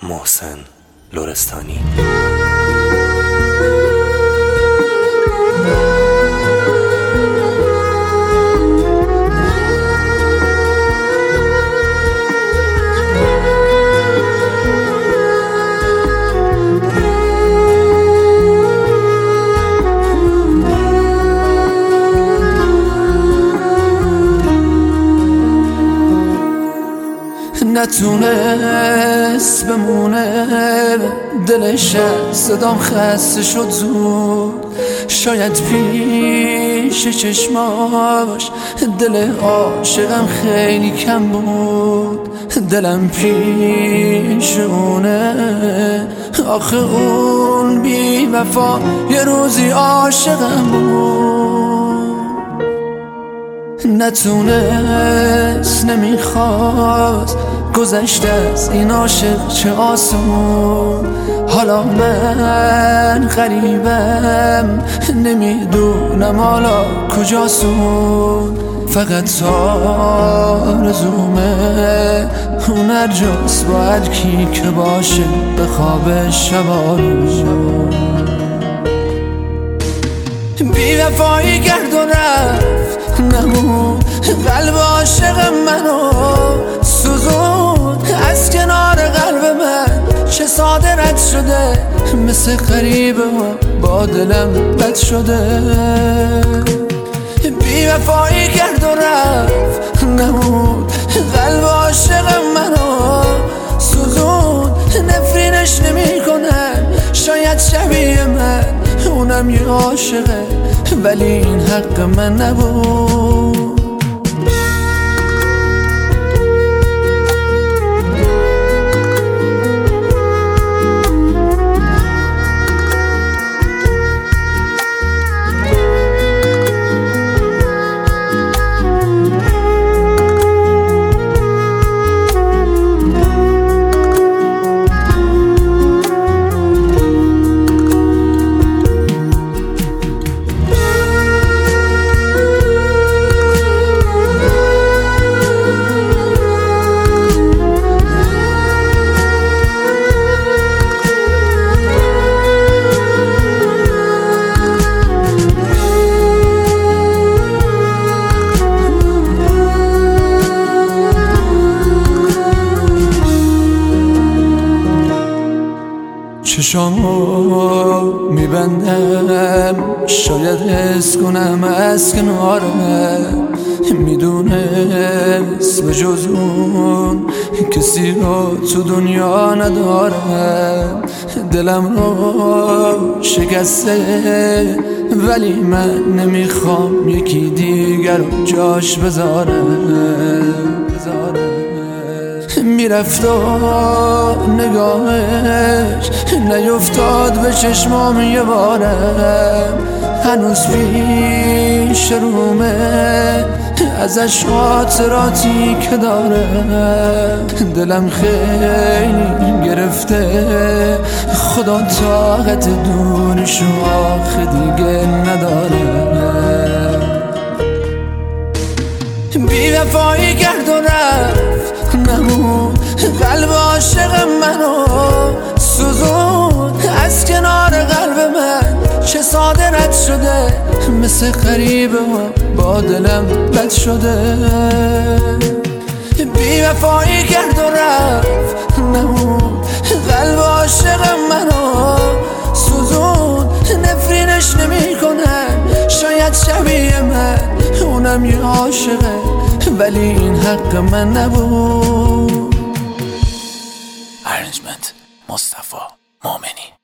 محسن لرستانی. نتونست بمونه دلش، صدام خسته شد زود. شاید پیش چشماش دل عاشقم خیلی کم بود. دلم پیشونه، آخه اون بی وفا یه روزی عاشقم بود. نتونست، نمیخواست گذشته از این عاشق چه آسون. حالا من غریبم، نمیدونم حالا کجاسون. فقط آرزومه اون هر جاست با هر کی که باشه به خواب شبانون. بی وفایی کرد و رفت، نمود قلب عاشق منو سوزون. از کنار قلب من چه ساده رد شده، مثل غریبه با دلم بد شده. بی وفایی کرد و رفت، نمود قلب عاشق منو سوزون. نفرینش نمی کنم، شاید شبیه من اونم یه عاشقه، ولی این حق من نبود. چشامو میبندم، شاید حس کنم از کنارم. میدونست به جز اون کسی رو تو دنیا ندارم. دلم رو شکسته، ولی من نمیخوام یکی دیگر رو جاش بذارم. میرفت و نگاهش نیفتاد به چشمام یه بارم. هنوز پیش رومه ازش خاطراتی که دارم. دلم خیلی گرفته، خدا طاقت دورشو آخه دیگه ندارم. بی وفایی کرد و رفت، نمود قلب عاشق منو سوزون. از کنار قلب من چه ساده رد شده، مثل غریبه با دلم بد شده. بی وفایی کرد و رفت، نمود قلب عاشق منو سوزون. نفرینش نمی کنم، شاید شبیه من اونم یه عاشقه، ولی این حق من نبود. ارنجمنت مصطفی مومنی.